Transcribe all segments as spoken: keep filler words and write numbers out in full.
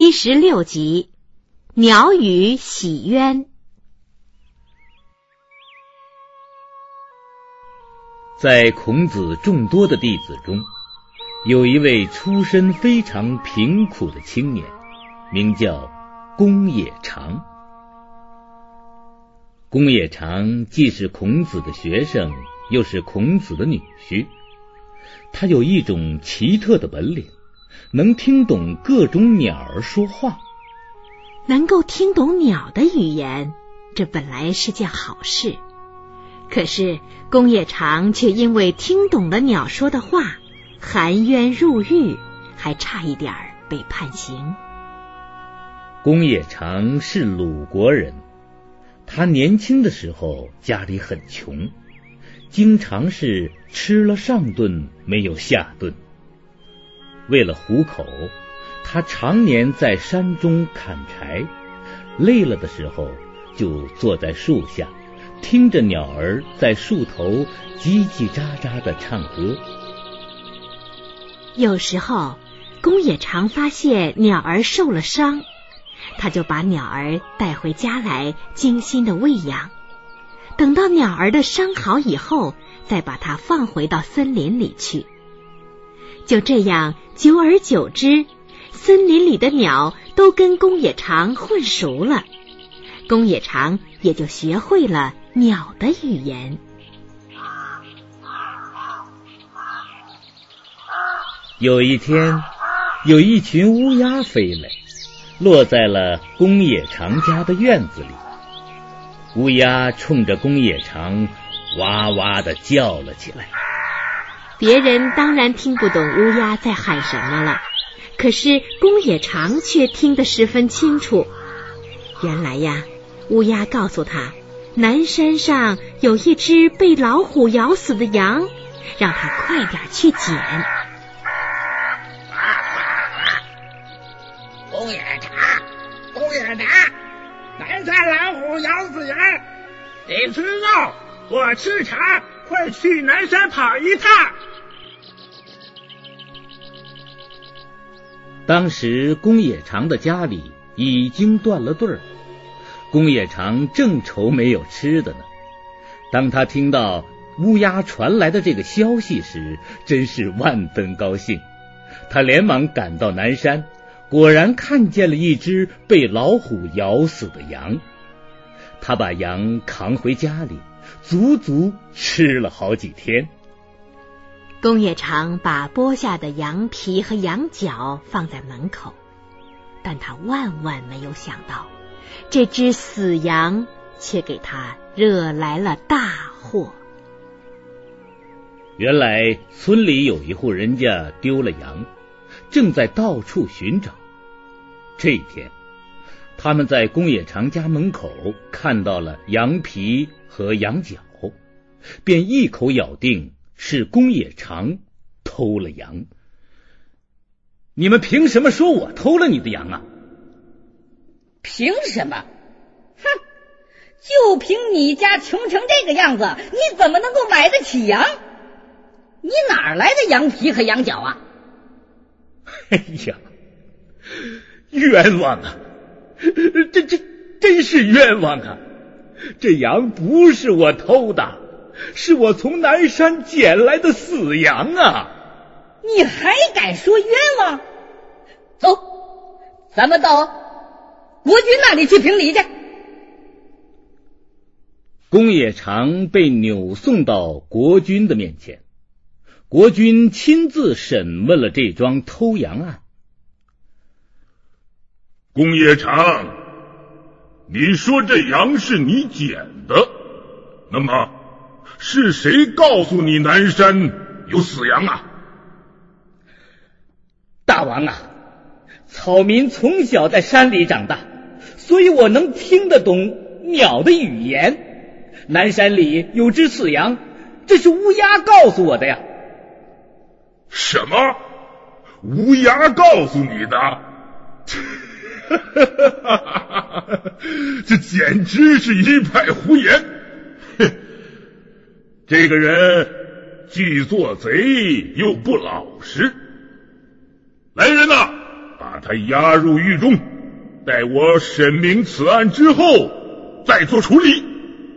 第十六集，鸟语洗冤。 在孔子众多的弟子中，有一位出身非常贫苦的青年，名叫公冶长。公冶长既是孔子的学生，又是孔子的女婿。他有一种奇特的本领，能听懂各种鸟儿说话。 能够听懂鸟的语言，这本来是件好事。可是公冶长却因为听懂了鸟说的话，含冤入狱，还差一点被判刑。 公冶长是鲁国人，他年轻的时候家里很穷，经常是吃了上顿没有下顿。为了糊口，他常年在山中砍柴，累了的时候就坐在树下，听着鸟儿在树头叽叽喳喳地唱歌。 有时候公冶长发现鸟儿受了伤，他就把鸟儿带回家来精心地喂养，等到鸟儿的伤好以后，再把它放回到森林里去。就这样，久而久之，森林里的鸟都跟公冶长混熟了，公冶长也就学会了鸟的语言。 有一天，有一群乌鸦飞来，落在了公冶长家的院子里。乌鸦冲着公冶长哇哇地叫了起来。 别人当然听不懂乌鸦在喊什么了，可是公冶长却听得十分清楚。原来呀，乌鸦告诉他，南山上有一只被老虎咬死的羊，让他快点去捡。 公冶长，公冶长，南山老虎咬死羊，你吃肉，我吃茶，快去南山跑一趟。 当时公冶长的家里已经断了队儿，公冶长正愁没有吃的呢。当他听到乌鸦传来的这个消息时，真是万分高兴。他连忙赶到南山，果然看见了一只被老虎咬死的羊。他把羊扛回家里，足足吃了好几天。 公冶长把剥下的羊皮和羊角放在门口，但他万万没有想到，这只死羊却给他惹来了大祸。 原来村里有一户人家丢了羊，正在到处寻找。这一天，他们在公冶长家门口看到了羊皮和羊角，便一口咬定是公冶长偷了羊。你们凭什么说我偷了你的羊啊？ 凭什么？哼，就凭你家穷成这个样子，你怎么能够买得起羊？你哪儿来的羊皮和羊角啊？ 哎呀，冤枉啊！这这真是冤枉啊！这羊不是我偷的，是我从南山捡来的死羊啊！ 你还敢说冤枉？走，咱们到国君那里去评理去。 公冶长被扭送到国君的面前，国君亲自审问了这桩偷羊案。 公冶长，你说这羊是你捡的，那么是谁告诉你南山有死羊啊？ 大王啊，草民从小在山里长大，所以我能听得懂鸟的语言。南山里有只死羊，这是乌鸦告诉我的呀。 什么？乌鸦告诉你的？这简直是一派胡言！这个人既做贼又不老实。来人呐，把他押入狱中，待我审明此案之后再做处理。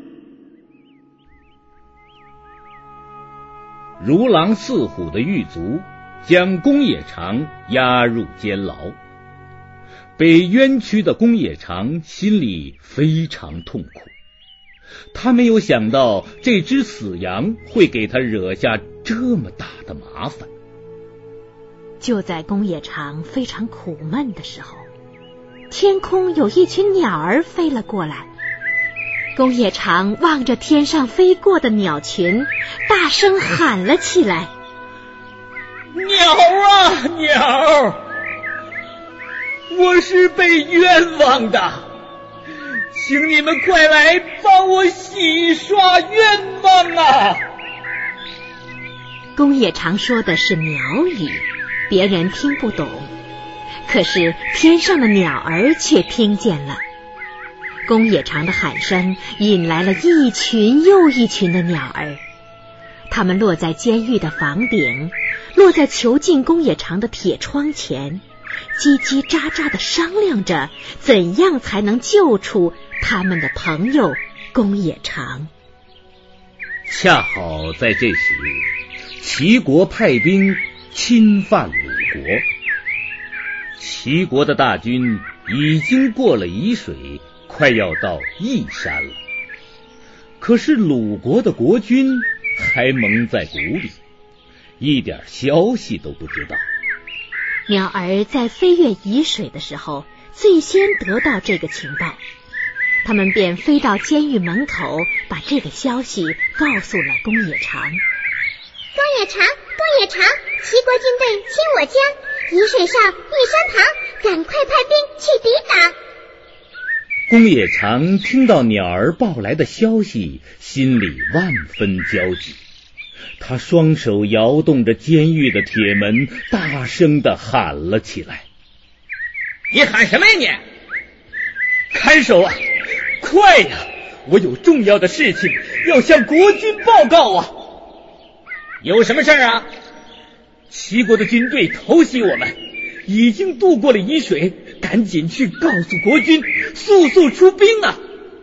如狼似虎的狱卒将宫野长押入监牢，被冤屈的宫野长心里非常痛苦。他没有想到这只死羊会给他惹下这么大的麻烦。 就在宫野长非常苦闷的时候，天空有一群鸟儿飞了过来。宫野长望着天上飞过的鸟群，大声喊了起来： 鸟啊鸟，我是被冤枉的，请你们快来帮我洗刷冤枉啊！ 宫野长说的是鸟语，别人听不懂，可是天上的鸟儿却听见了。宫野长的喊声引来了一群又一群的鸟儿，它们落在监狱的房顶，落在囚禁宫野长的铁窗前，叽叽喳喳地商量着怎样才能救出他们的朋友宫野长。 恰好在这时，齐国派兵侵犯鲁国，齐国的大军已经过了沂水，快要到义山了。可是鲁国的国君还蒙在鼓里，一点消息都不知道。 鸟儿在飞越沂水的时候，最先得到这个情报，他们便飞到监狱门口，把这个消息告诉了宫野长。 宫野长，宫野长，齐国军队侵我家，沂水上义山旁，赶快派兵去抵挡。 宫野长听到鸟儿报来的消息，心里万分焦急。他双手摇动着监狱的铁门，大声地喊了起来： 你喊什么呀你？看守啊，快呀，我有重要的事情要向国君报告啊！有什么事啊？齐国的军队偷袭我们，已经渡过了沂水，赶紧去告诉国君，速速出兵啊！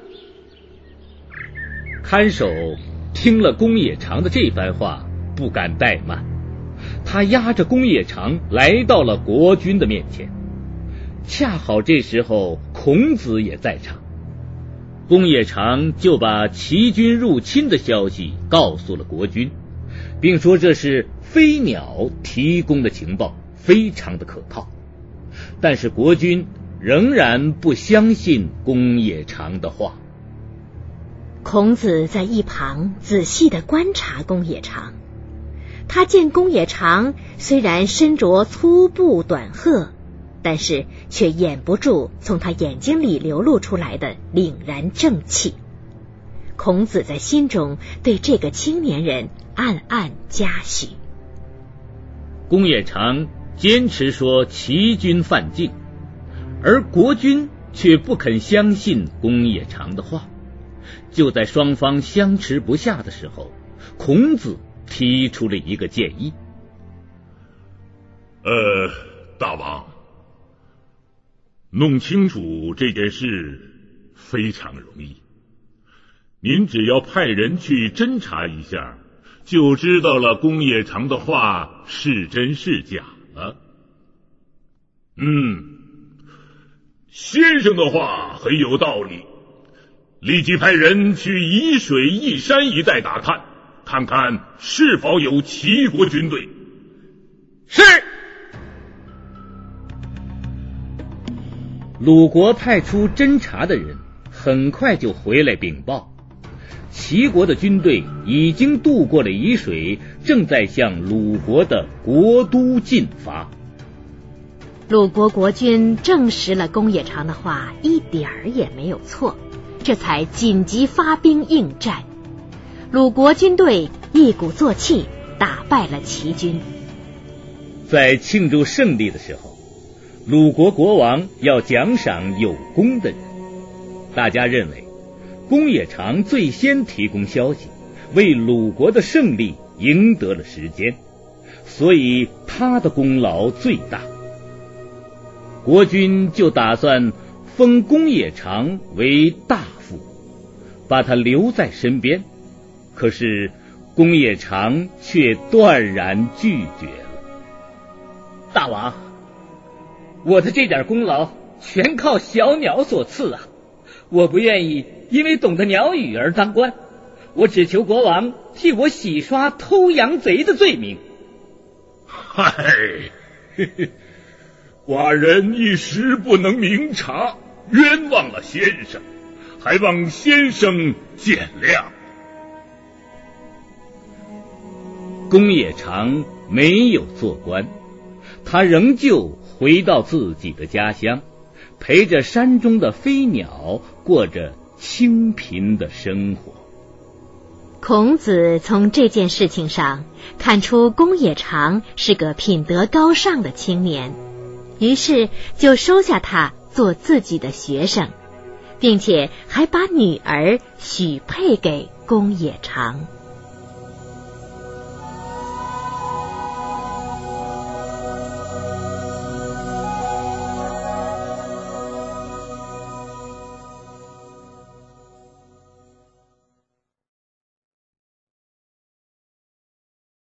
看守听了宫野长的这番话，不敢怠慢，他押着宫野长来到了国君的面前。恰好这时候孔子也在场，宫野长就把齐军入侵的消息告诉了国君，并说这是飞鸟提供的情报，非常的可靠。但是国君仍然不相信宫野长的话。 孔子在一旁仔细地观察宫野长，他见宫野长虽然身着粗布短褐，但是却掩不住从他眼睛里流露出来的凛然正气。孔子在心中对这个青年人暗暗嘉许。 宫野长坚持说齐军犯境，而国君却不肯相信宫野长的话。就在双方相持不下的时候，孔子提出了一个建议。 呃，大王，弄清楚这件事非常容易，您只要派人去侦查一下，就知道了宫野长的话是真是假了。嗯，先生的话很有道理，立即派人去沂水义山一带打探，看看是否有齐国军队。 是。 鲁国派出侦察的人很快就回来禀报，齐国的军队已经渡过了沂水，正在向鲁国的国都进发。 鲁国国君证实了宫野长的话一点儿也没有错，这才紧急发兵应战。鲁国军队一鼓作气打败了齐军。 在庆祝胜利的时候，鲁国国王要奖赏有功的人。大家认为宫野长最先提供消息，为鲁国的胜利赢得了时间，所以他的功劳最大。 国君就打算封公冶长为大夫，把他留在身边。可是公冶长却断然拒绝了。 大王，我的这点功劳全靠小鸟所赐啊！我不愿意因为懂得鸟语而当官，我只求国王替我洗刷偷羊贼的罪名。 嗨，嘿嘿，寡人一时不能明察，冤枉了先生，还望先生见谅。 公冶长没有做官，他仍旧回到自己的家乡，陪着山中的飞鸟过着清贫的生活。 孔子从这件事情上看出公冶长是个品德高尚的青年，于是就收下他做自己的学生，并且还把女儿许配给公冶长。